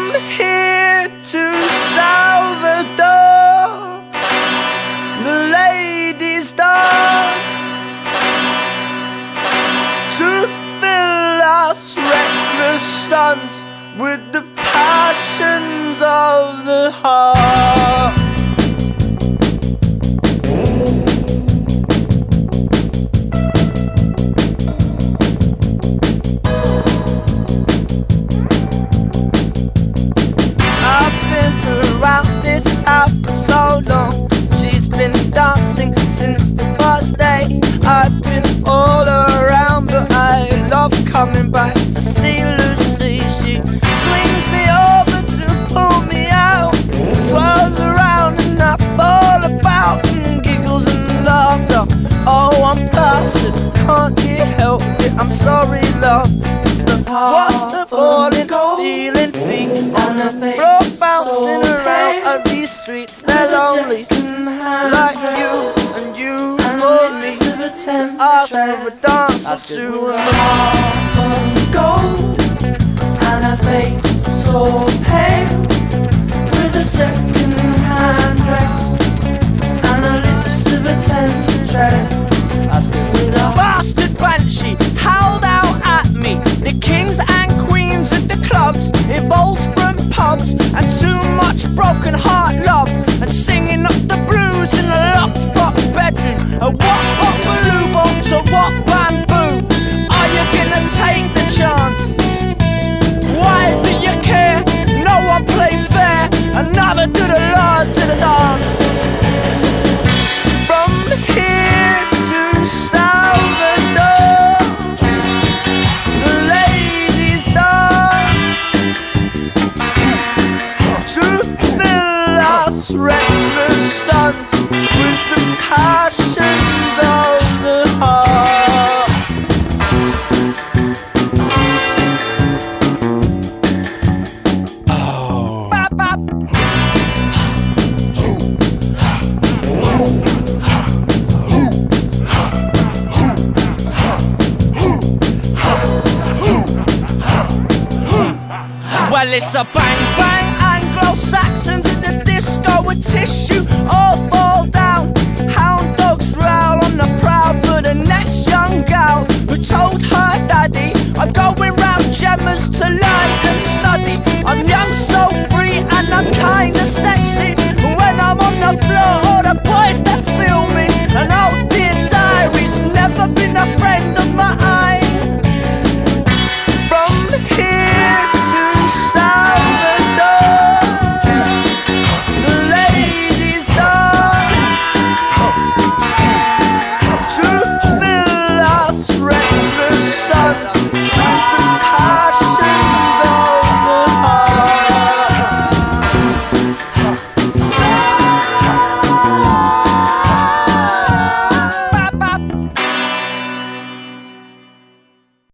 here to Salvador, the ladies dance to fill us reckless sons with the passions of the heart. I've been around this town for so long. She's been dancing since the first day. I've been all around, but I love coming back to see Lucy. She swings me over to pull me out, twirls around and I fall about, and giggles and laughter. Oh, I'm blasted, can't you help it? I'm sorry, love. It's the what's the falling, feeling feet on the floor, bouncing around of these streets. They're lonely, like you and you for me. Ask for a dance or two, and the heart on gold, and her face so pale, with a second-hand dress and her lips of a temptress. With a bastard banshee howled out at me. The kings and queens of the clubs evolved from pubs and too much broken heart love, and singing up the blues in a locked box bedroom. A what baloo to what bamboo? Are you gonna take the chance? Why do you care? No one plays fair, another to the Lord to the dance. From here to Salvador, the ladies dance to fill us reckless sons with the passions of the heart. Bop, bop. Well, it's a bang bang, Anglo-Saxons at the disco with tissue all fall down. Hound dogs growl on the prowl for the next young gal who told her daddy, I'm going round Gemma's to learn and study.